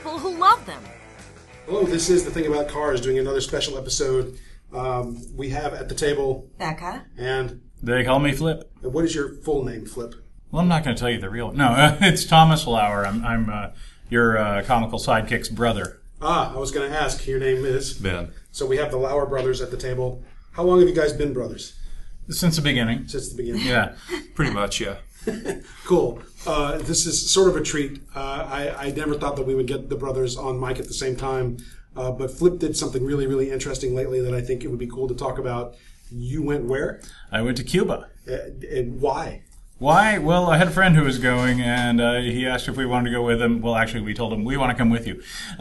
people who love them. Hello, this is The Thing About Cars, doing another special episode. We have at the table... Becca. And... They call me Flip. What is your full name, Flip? Well, I'm not going to tell you the real... No, it's Thomas Lauer. I'm your comical sidekick's brother. I was going to ask. Your name is? Ben. So we have the Lauer brothers at the table. How long have you guys been brothers? Since the beginning. Since the beginning. Yeah. Pretty much, yeah. Cool. This is sort of a treat. I never thought that we would get the brothers on mic at the same time, but Flip did something really, really interesting lately that I think it would be cool to talk about. You went where? I went to Cuba. And why? Why? Well, I had a friend who was going, and he asked if we wanted to go with him. Well, actually, we told him, we want to come with you.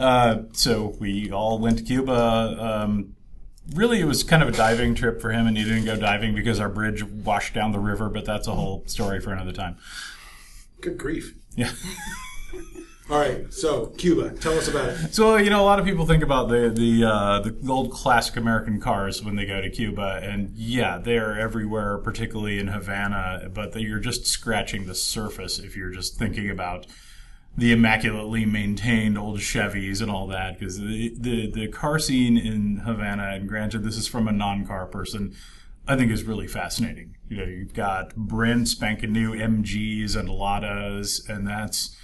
So we all went to Cuba. Really, it was kind of a diving trip for him, and he didn't go diving because our bridge washed down the river, but that's a whole story for another time. Good grief. Yeah. All right, so Cuba, tell us about it. So, a lot of people think about the old classic American cars when they go to Cuba, and yeah, they're everywhere, particularly in Havana, but you're just scratching the surface if you're just thinking about the immaculately maintained old Chevys and all that, because the car scene in Havana, and granted this is from a non-car person, I think is really fascinating. You've got brand spanking new MGs and Ladas, and that's,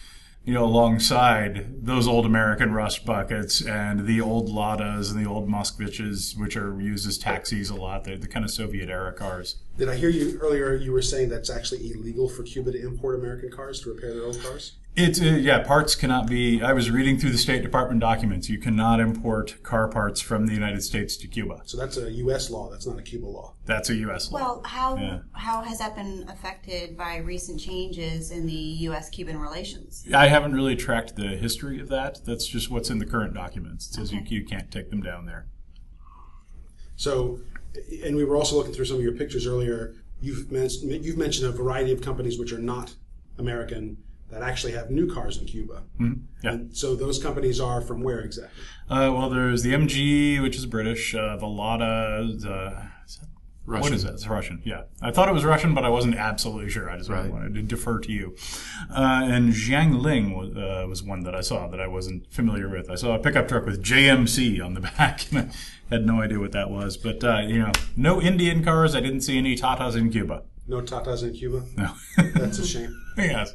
alongside those old American rust buckets and the old Ladas and the old Moskviches, which are used as taxis a lot. They're the kind of Soviet-era cars. Did I hear you earlier, you were saying that's actually illegal for Cuba to import American cars to repair their old cars? It's parts cannot be. I was reading through the State Department documents. You cannot import car parts from the United States to Cuba. So that's a U.S. law. That's not a Cuba law. That's a U.S. law. Well, how has that been affected by recent changes in the U.S.-Cuban relations? I haven't really tracked the history of that. That's just what's in the current documents. It says you can't take them down there. So, and we were also looking through some of your pictures earlier. You've mentioned a variety of companies which are not American that actually have new cars in Cuba. Mm-hmm. Yeah. And so those companies are from where exactly? Well, there's the MG, which is British, the Lada, Russian. What is that? It's Russian, yeah. I thought it was Russian, but I wasn't absolutely sure. I just wanted to defer to you. And Jiangling was one that I saw that I wasn't familiar with. I saw a pickup truck with JMC on the back, and I had no idea what that was. But, no Indian cars. I didn't see any Tatas in Cuba. No Tatas in Cuba? No. That's a shame. Yes.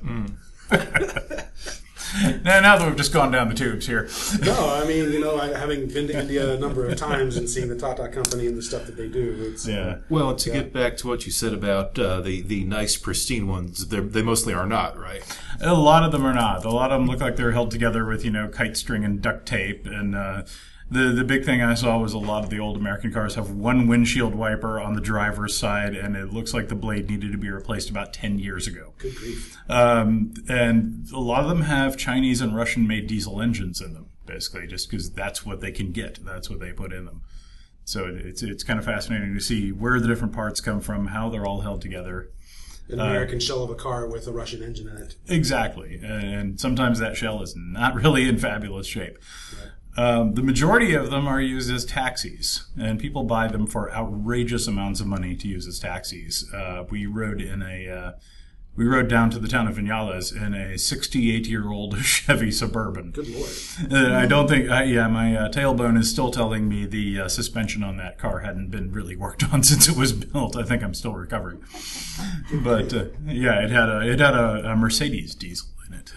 Now that we've just gone down the tubes here. No, I mean, having been to India a number of times and seeing the Tata Company and the stuff that they do, it's... Well, to get back to what you said about the nice, pristine ones, they mostly are not, right? A lot of them are not. A lot of them look like they're held together with, kite string and duct tape, and... The big thing I saw was a lot of the old American cars have one windshield wiper on the driver's side, and it looks like the blade needed to be replaced about 10 years ago. Good grief. And a lot of them have Chinese and Russian-made diesel engines in them, basically, just because that's what they can get. That's what they put in them. So it's kind of fascinating to see where the different parts come from, how they're all held together. An American shell of a car with a Russian engine in it. Exactly. And sometimes that shell is not really in fabulous shape. Right. The majority of them are used as taxis, and people buy them for outrageous amounts of money to use as taxis. We rode down to the town of Vinales in a 68-year-old Chevy Suburban. Good Lord. I don't think, my tailbone is still telling me the suspension on that car hadn't been really worked on since it was built. I think I'm still recovering. But, it had a Mercedes diesel in it.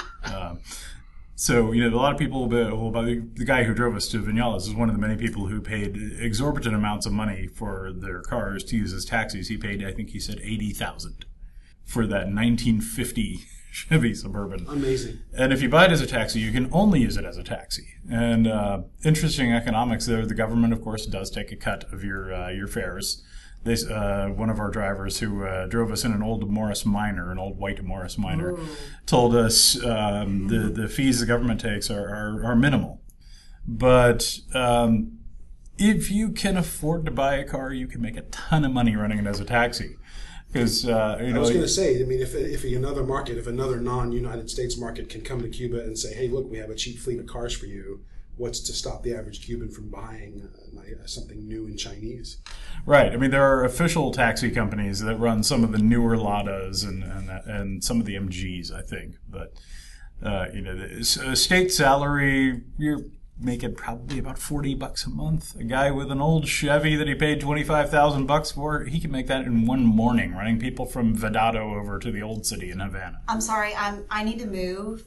So, a lot of people, the guy who drove us to Vinales is one of the many people who paid exorbitant amounts of money for their cars to use as taxis. He paid, I think he said, $80,000 for that 1950 Chevy Suburban. Amazing. And if you buy it as a taxi, you can only use it as a taxi. And interesting economics there. The government, of course, does take a cut of your fares. One of our drivers who drove us in an old Morris Minor, an old white Morris Minor, told us the fees the government takes are minimal. But if you can afford to buy a car, you can make a ton of money running it as a taxi. Because I was going to say, I mean, if another market, if another non-United States market can come to Cuba and say, hey, look, we have a cheap fleet of cars for you, what's to stop the average Cuban from buying something new in Chinese? Right. I mean, there are official taxi companies that run some of the newer Ladas and some of the MGs, I think. But The state salary, you're making probably about $40 a month. A guy with an old Chevy that he paid $25,000 for, he can make that in one morning, running people from Vedado over to the old city in Havana. I'm sorry, I need to move.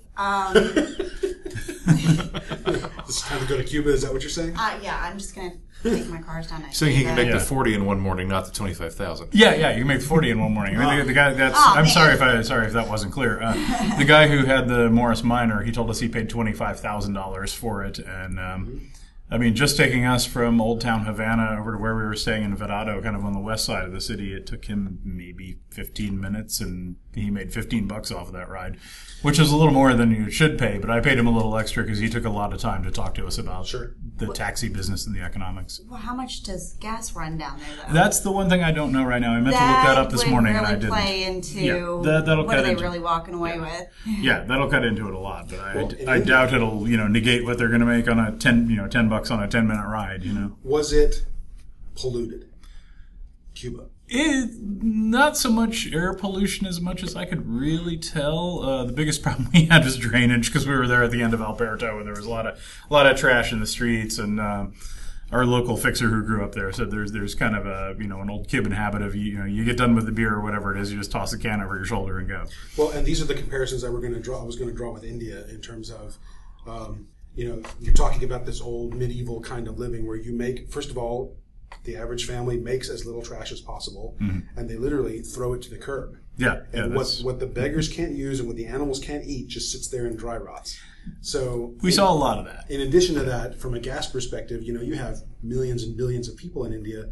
It's time to go to Cuba. Is that what you're saying? Yeah, I'm just gonna take my cars down. So he can make Yeah. the 40 in one morning, not the 25,000. Yeah, you can make 40 in one morning. I mean, the guy that's. Oh, I'm man. sorry if that wasn't clear. The guy who had the Morris Minor, he told us he paid $25,000 for it, and I mean, just taking us from Old Town Havana over to where we were staying in Vedado, kind of on the west side of the city, it took him maybe 15 minutes, and he made $15 off of that ride, which is a little more than you should pay. But I paid him a little extra because he took a lot of time to talk to us about the taxi business and the economics. Well, how much does gas run down there, though? That's the one thing I don't know right now. I meant to look that up this morning, and I didn't. Play into Yeah, that'll what cut are they into- really walking away with? Yeah, that'll cut into it a lot, but Well, I doubt it'll negate what they're going to make on a $10 on a 10-minute ride. Was it polluted? Cuba. Not so much air pollution as much as I could really tell. The biggest problem we had was drainage because we were there at the end of Alberto, and there was a lot of trash in the streets. And our local fixer who grew up there said there's kind of a an old Cuban habit of you get done with the beer or whatever it is, you just toss the can over your shoulder and go. Well, and these are the comparisons that we're going to draw. I was going to draw with India in terms of, you're talking about this old medieval kind of living where you make, first of all, the average family makes as little trash as possible, and they literally throw it to the curb. Yeah, And what the beggars can't use and what the animals can't eat just sits there and dry rots. So we saw a lot of that. in addition to that, from a gas perspective, you have millions and billions of people in India.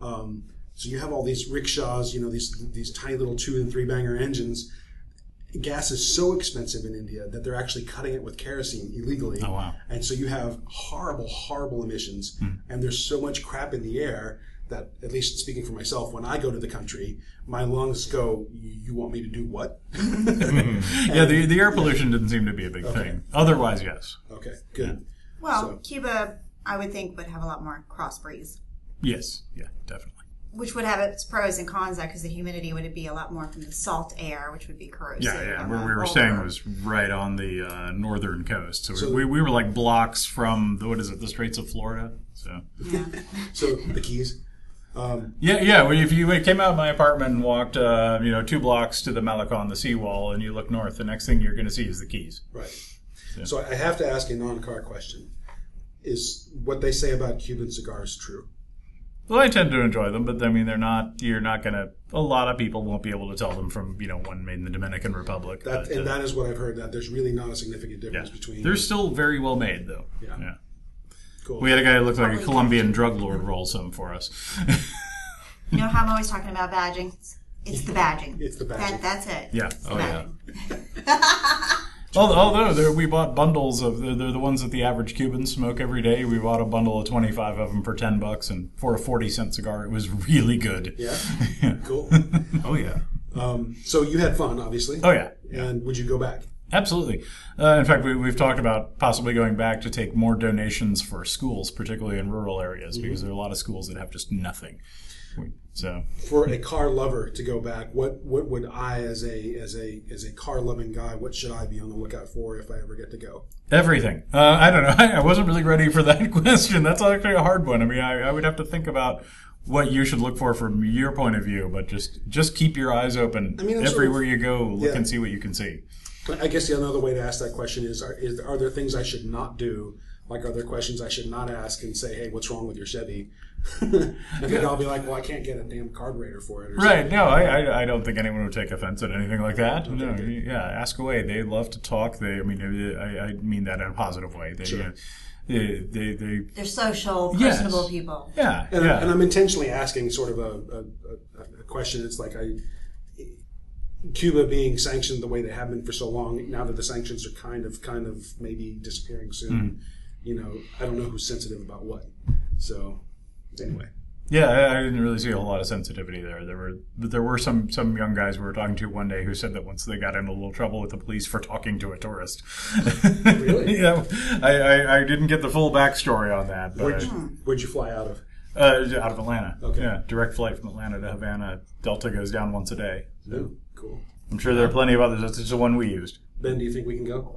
So you have all these rickshaws, these tiny little 2 and 3 banger engines. Gas is so expensive in India that they're actually cutting it with kerosene illegally. Oh, wow. And so you have horrible, horrible emissions. And there's so much crap in the air that, at least speaking for myself, when I go to the country, my lungs go, you want me to do what? Yeah, the air pollution didn't seem to be a big thing. Otherwise, yes. Okay, good. Well, So- Cuba, I would think, would have a lot more cross breeze, Yes, yeah, definitely. which would have its pros and cons, because the humidity would be a lot more from the salt air, which would be corrosive. Yeah. and Where the we were older- staying was right on the northern coast. So, So- we were like blocks from, the Straits of Florida. So Yeah. So the Keys. yeah. If you came out of my apartment and walked, 2 blocks to the Malecon, the seawall, and you look north, the next thing you're going to see is the Keys. Right. So I have to ask a non-car question. Is what they say about Cuban cigars true? Well, I tend to enjoy them, but I mean, you're not going to, a lot of people won't be able to tell them from, one made in the Dominican Republic. That is what I've heard, that there's really not a significant difference between... They're still very well made, though. Yeah. Cool. We had a guy who looked like a Colombian drug lord roll some for us. You know how I'm always talking about badging? It's the badging. It's the badging. That's it. Yeah. It's the Oh, yeah. badging. Although we bought bundles of, they're the ones that the average Cubans smoke every day. We bought a bundle of 25 of them for $10, and for a 40-cent cigar, it was really good. Yeah? Cool. Oh, yeah. So you had fun, obviously. Oh, yeah. And would you go back? Absolutely. In fact, we've talked about possibly going back to take more donations for schools, particularly in rural areas, because there are a lot of schools that have just nothing. So For a car lover to go back, what would I, as a car loving guy, what should I be on the lookout for if I ever get to go? everything. I don't know. I wasn't really ready for that question. That's actually a hard one. I mean, I would have to think about what you should look for from your point of view, but just keep your eyes open. I mean, I'm everywhere sort of- you go, look yeah. and see what you can see. I guess another way to ask that question is are there things I should not do? Like, are there questions I should not ask and say, hey, what's wrong with your Chevy? And then I'll be like, well, I can't get a damn carburetor for it. Or Right. something. No, I don't think anyone would take offense at anything like that. Okay, No. good. Yeah. Ask away. They love to talk. I mean that in a positive way. Sure. They're social, Yes. personable people. Yeah. And, yeah. and I'm intentionally asking sort of a question. It's like Cuba being sanctioned the way they have been for so long, now that the sanctions are kind of maybe disappearing soon, I don't know who's sensitive about what. So, anyway. Yeah, I didn't really see a whole lot of sensitivity there. There were some young guys we were talking to one day who said that once they got in a little trouble with the police for talking to a tourist. Really? I didn't get the full backstory on that. But Where'd you fly out of? out of Atlanta. Okay. Yeah, direct flight from Atlanta to Havana. Delta goes down once a day. No. Cool. I'm sure there are plenty of others. That's just the one we used. Ben, do you think we can go?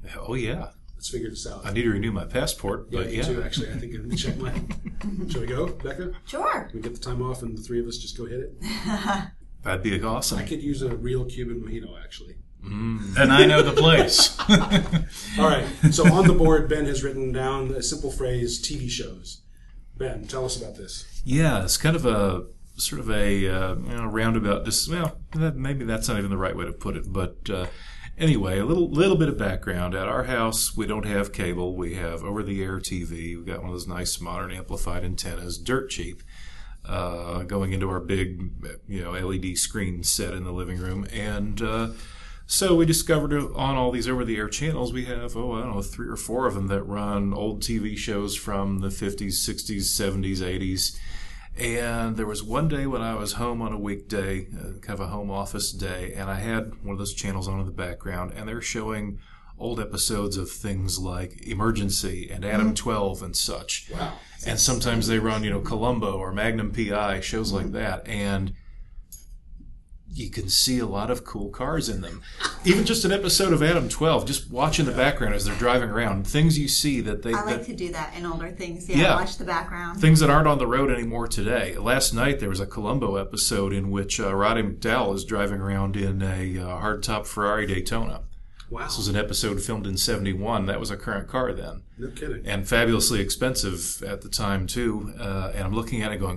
Oh, yeah. Let's figure this out. I need to renew my passport, Yeah, but me too, actually. I think I'm going to check mine. Shall we go, Becca? Sure. We get the time off and the three of us just go hit it? That'd be awesome. I could use a real Cuban mojito, actually. And I know the place. All right. So on the board, Ben has written down a simple phrase, TV shows. Ben, tell us about this. Yeah, it's kind of a sort of a roundabout. Maybe that's not even the right way to put it. But anyway, a little bit of background. At our house, we don't have cable. We have over-the-air TV. We've got one of those nice modern amplified antennas, dirt cheap, going into our big LED screen set in the living room. And so we discovered on all these over-the-air channels, we have, 3 or 4 of them that run old TV shows from the 50s, 60s, 70s, 80s. And there was one day when I was home on a weekday, kind of a home office day, and I had one of those channels on in the background, and they're showing old episodes of things like Emergency and Adam 12 and such. Wow. And sometimes they run, Columbo or Magnum PI, shows like that. And you can see a lot of cool cars in them. Even just an episode of Adam 12, just watch in the background as they're driving around. Things you see that they... I like to do that in older things. Yeah. Watch the background. Things that aren't on the road anymore today. Last night there was a Columbo episode in which Roddy McDowall is driving around in a hardtop Ferrari Daytona. Wow. This was an episode filmed in 71. That was a current car then. No kidding. And fabulously expensive at the time, too. And I'm looking at it going,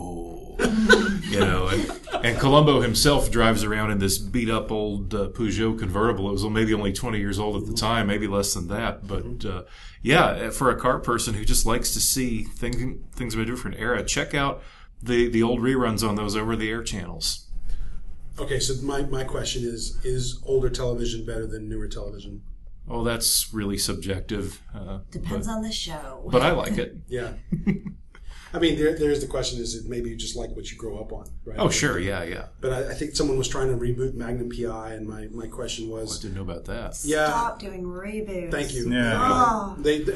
and Columbo himself drives around in this beat-up old Peugeot convertible. It was maybe only 20 years old at the time, maybe less than that. But, for a car person who just likes to see things of a different era, check out the old reruns on those over-the-air channels. Okay, so my question is older television better than newer television? Oh, that's really subjective. Depends on the show. But I like it. Yeah. I mean, there's the question is that maybe you just like what you grow up on, right? Oh, sure, yeah. But I think someone was trying to reboot Magnum PI, and my question was... I didn't know about that. Yeah. Stop doing reboots. Thank you. Yeah.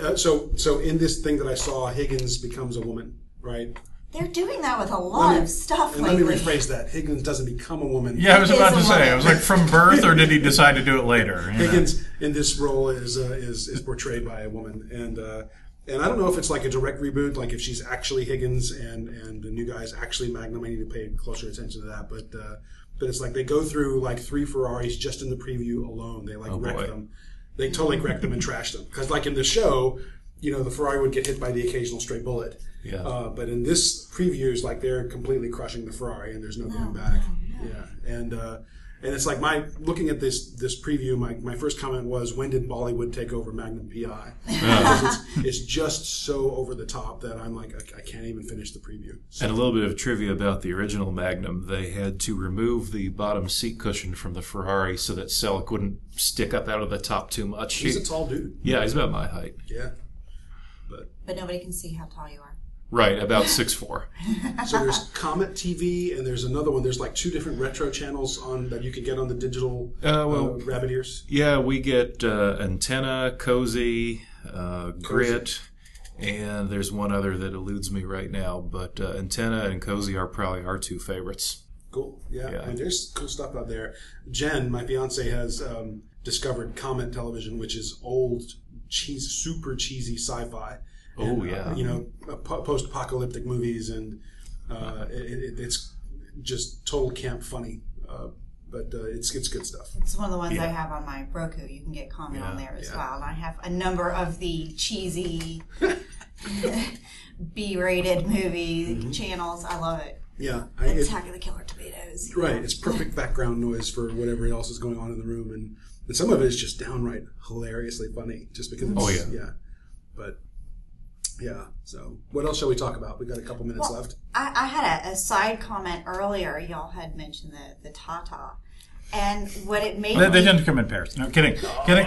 So in this thing that I saw, Higgins becomes a woman, right? They're doing that with a lot of stuff and lately. let me rephrase that. Higgins doesn't become a woman. Yeah, I was about to Is a say. woman. I was like, from birth, or did he decide to do it later? Higgins in this role is portrayed by a woman, and I don't know if it's like a direct reboot, like if she's actually Higgins and the new guy is actually Magnum. I need to pay closer attention to that, but it's like they go through like 3 Ferraris just in the preview alone. They wreck them. They totally wreck them and trash them because like in the show, the Ferrari would get hit by the occasional stray bullet. Yeah. But in this preview, it's like they're completely crushing the Ferrari, and there's no going back. No. Yeah, and it's like looking at this preview. My first comment was, when did Bollywood take over Magnum PI? Because it's just so over the top that I'm like, I can't even finish the preview. So, And a little bit of trivia about the original Magnum. They had to remove the bottom seat cushion from the Ferrari so that Selleck wouldn't stick up out of the top too much. he's a tall dude. Yeah, he's about my height. Yeah. But nobody can see how tall you are. Right, about 6'4". So there's Comet TV, and there's another one. There's like 2 different retro channels that you can get on the digital rabbit ears. Yeah, we get Antenna, Cozy, Grit, and there's one other that eludes me right now. But Antenna and Cozy are probably our 2 favorites. Cool. Yeah. I mean, there's cool stuff out there. Jen, my fiance, has discovered Comet Television, which is old, super cheesy sci-fi. Oh, and, yeah. Post-apocalyptic movies, and it's just total camp funny. But it's good stuff. It's one of the ones I have on my Roku. You can get comment on there as well. And I have a number of the cheesy B-rated movie channels. I love it. Yeah. Attack of the Killer Tomatoes. Right. It's perfect background noise for whatever else is going on in the room. And some of it is just downright hilariously funny just because it's... Yeah. But... Yeah. So, what else shall we talk about? We've got a couple minutes left. I had a side comment earlier. Y'all had mentioned the Tata, and what it made They didn't come in pairs. No, kidding. Kidding.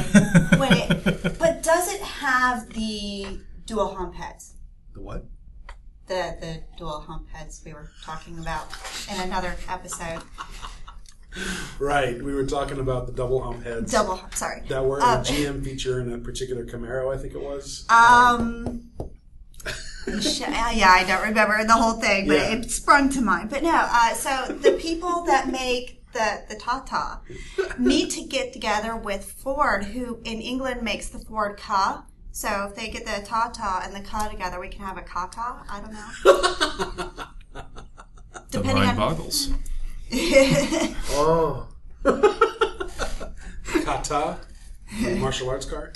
But does it have the dual hump heads? The what? The dual hump heads we were talking about in another episode. Right. We were talking about the double hump heads. Double hump, sorry. That were in a GM feature in a particular Camaro, I think it was. Yeah, I don't remember the whole thing, but it sprung to mind. But no, so the people that make the Tata, need to get together with Ford, who in England makes the Ford Ka. So if they get the Tata and the Ka together, we can have a Kaka. I don't know. The mind boggles. Oh. Kata, martial arts car.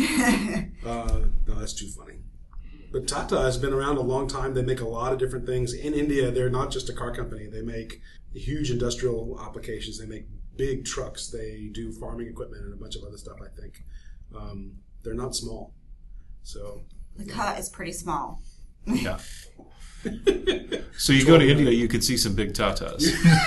No, that's too funny. But Tata has been around a long time. They make a lot of different things. In India, they're not just a car company. They make huge industrial applications. They make big trucks. They do farming equipment and a bunch of other stuff, I think. They're not small. So The Ka is pretty small. Yeah. So you go to India, you could see some big Tatas.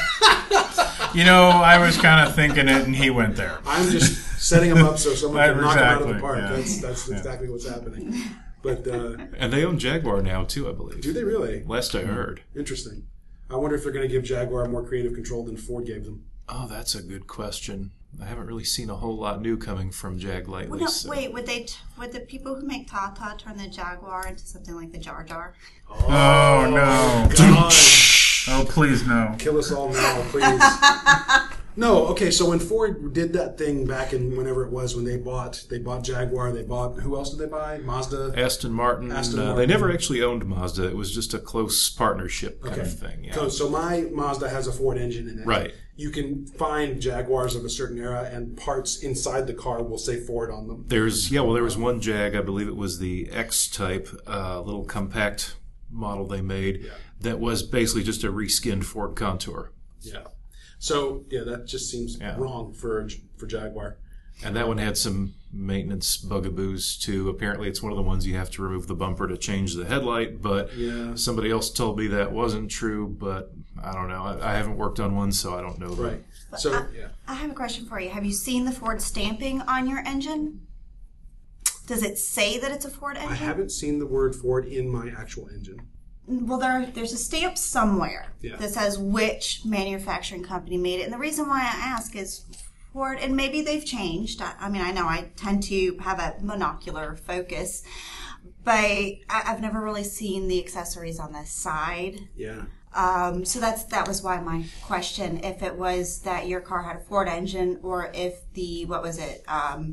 You know, I was kind of thinking it, and he went there. I'm just setting them up so someone can knock them out of the Exactly, park. yeah. That's exactly what's happening. But And they own Jaguar now, too, I believe. do they really? Last I heard. Interesting. I wonder if they're going to give Jaguar more creative control than Ford gave them. Oh, that's a good question. I haven't really seen a whole lot new coming from Jag lately. Well, no, so- wait, would the people who make Tata turn the Jaguar into something like the Jar Jar? Oh, no. God. Oh, please, no. Kill us all now, please. No, okay, so when Ford did that thing back in whenever it was, when they bought Jaguar, they bought, who else did they buy? Mazda? Aston Martin. Martin. They never actually owned Mazda. It was just a close partnership kind of thing. Yeah. So my Mazda has a Ford engine in it. Right. You can find Jaguars of a certain era, and parts inside the car will say Ford on them. There was one Jag, I believe it was the X-Type, little compact model they made that was basically just a reskinned Ford Contour. Yeah. So, yeah, that just seems Yeah. wrong for Jaguar. And that one had some maintenance bugaboos too. Apparently, it's one of the ones you have to remove the bumper to change the headlight. But Yeah. somebody else told me that wasn't true. But I don't know. I haven't worked on one, so I don't know. Right. So, yeah. I have a question for you. Have you seen the Ford stamping on your engine? Does it say that it's a Ford engine? I haven't seen the word Ford in my actual engine. Well, there's a stamp somewhere Yeah. that says which manufacturing company made it. And the reason why I ask is Ford, and maybe they've changed. I mean, I know I tend to have a monocular focus, but I've never really seen the accessories on the side. Yeah. So that was why my question, if it was that your car had a Ford engine, or if what was it?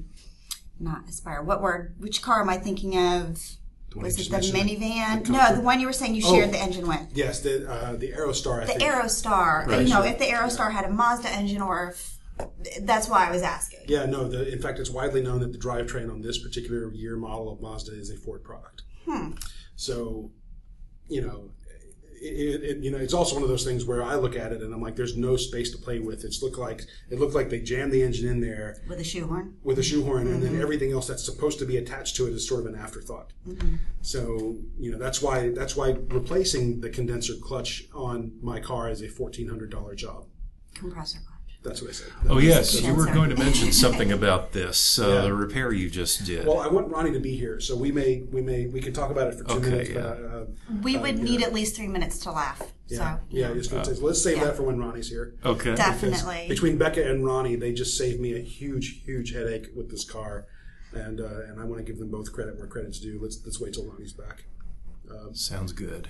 Not Aspire. Which car am I thinking of? Was it the minivan? No, the one you were saying you shared the engine with. Yes, the Aerostar, I think. The Aerostar. Right. You know, if the Aerostar had a Mazda engine, or if that's why I was asking. Yeah, no. In fact, it's widely known that the drivetrain on this particular year model of Mazda is a Ford product. So, you know, it's also one of those things where I look at it and I'm like, there's no space to play with. It looked like they jammed the engine in there With a shoehorn. and then everything else that's supposed to be attached to it is sort of an afterthought. So, you know, that's why replacing the condenser clutch on my car is a $1,400 job. Compressor clutch. That's what I said. Oh yes, you were Condenser. going to mention something about this. The repair you just did. Well, I want Ronnie to be here, so we can talk about it for 2 minutes. yeah. But, We would need at least 3 minutes to laugh. So let's save that for when Ronnie's here. Okay. definitely. Between Becca and Ronnie, they just saved me a huge, huge headache with this car, and I want to give them both credit where credit's due. Let's wait till Ronnie's back. Sounds good.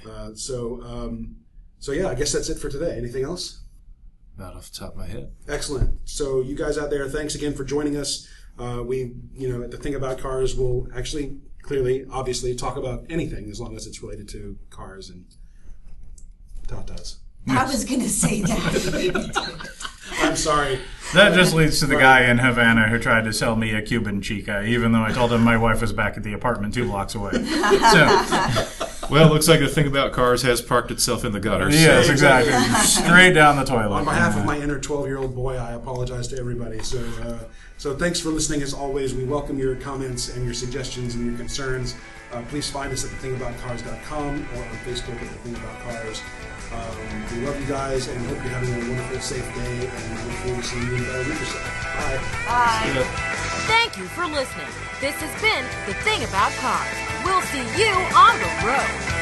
So yeah, I guess that's it for today. Anything else? Not off the top of my head. Excellent. So you guys out there, thanks again for joining us. We, at the Thing About Cars, will actually, clearly, obviously, talk about anything as long as it's related to cars and Tatas. I was going to say that. I'm sorry. That just leads to the guy in Havana who tried to sell me a Cuban chica, even though I told him my wife was back at the apartment 2 blocks away. So, Well, it looks like the Thing About Cars has parked itself in the gutter. yes, exactly. Straight down the toilet. On behalf of my inner 12-year-old boy, I apologize to everybody. So thanks for listening. As always, we welcome your comments and your suggestions and your concerns. Please find us at thethingaboutcars.com or on Facebook at The Thing About Cars. We love you guys and hope you're having a wonderful, safe day, and we look forward to seeing you in about a week or so. Bye. Bye. Thank you for listening. This has been The Thing About Cars. We'll see you on the road.